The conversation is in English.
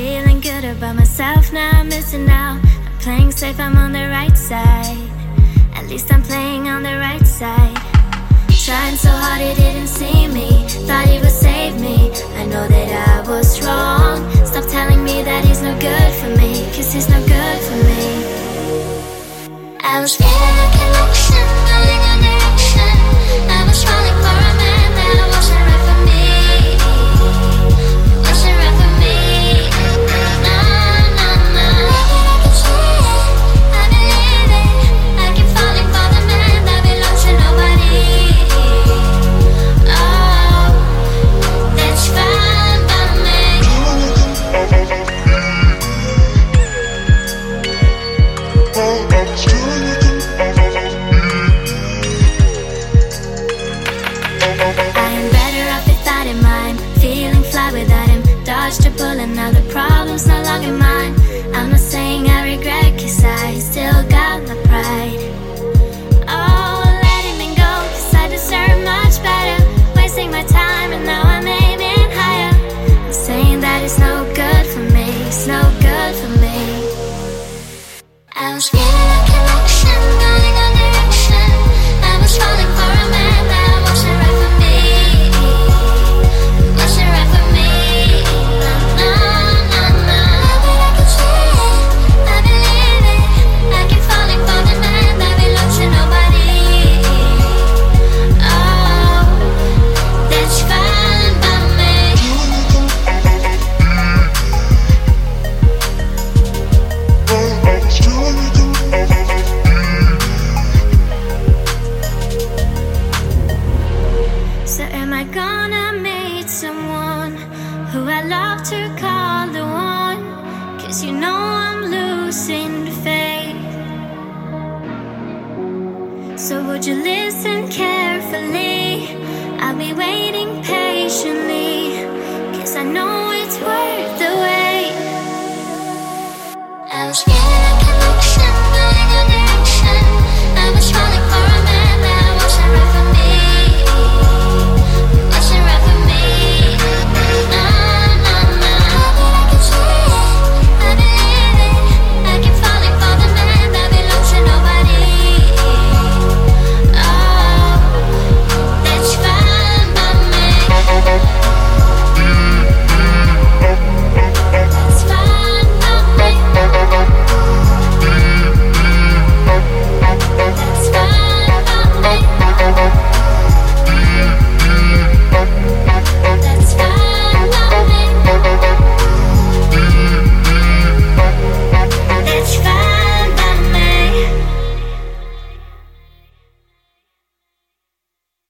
feeling good about myself now. I'm missing out. I'm playing safe, I'm on the right side. At least I'm playing on the right side. Trying so hard he didn't see me. Thought he would save me. I know that I was wrong. Stop telling me that he's no good for me, 'cause he's no good for me. I was feeling a connection, going on direction. I was falling for a man that wasn't right for me. Wasn't right for me. No, no, no. I can see it, I believe it. I keep falling for the man that belongs to nobody. Oh, that's fine by me. I am better off without him. I'm feeling fly without him. Dodged a bullet, now the problem's no longer mine. I'm not saying I regret, 'cause I still got my pride. Oh, letting him go, 'cause I deserve much better. Wasting my time and now I'm aiming higher. I'm saying that it's no good for me. It's no good for me. I was feeling a connection, going on direction. I was falling for a man that wasn't right for me. Wasn't right for me. No, no, no, no. But I can see it, I believe it. I keep falling for the man that belongs to nobody. Oh, that's fine by me. So am I gonna meet someone who I love to call the one? 'Cause you know I'm losing faith. So would you listen carefully? I'll be waiting patiently, 'cause I know it's worth the wait. I was